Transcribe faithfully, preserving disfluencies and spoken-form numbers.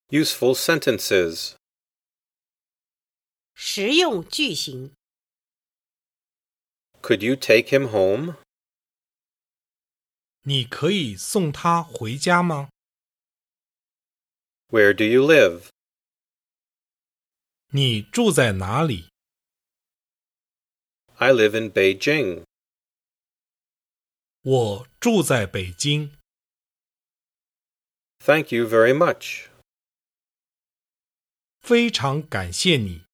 Useful sentences. 实用句型。 Could you take him home? 你可以送他回家吗？ Where do you live? 你住在哪里？ I live in Beijing. 我住在北京。 Thank you very much. 非常感谢你。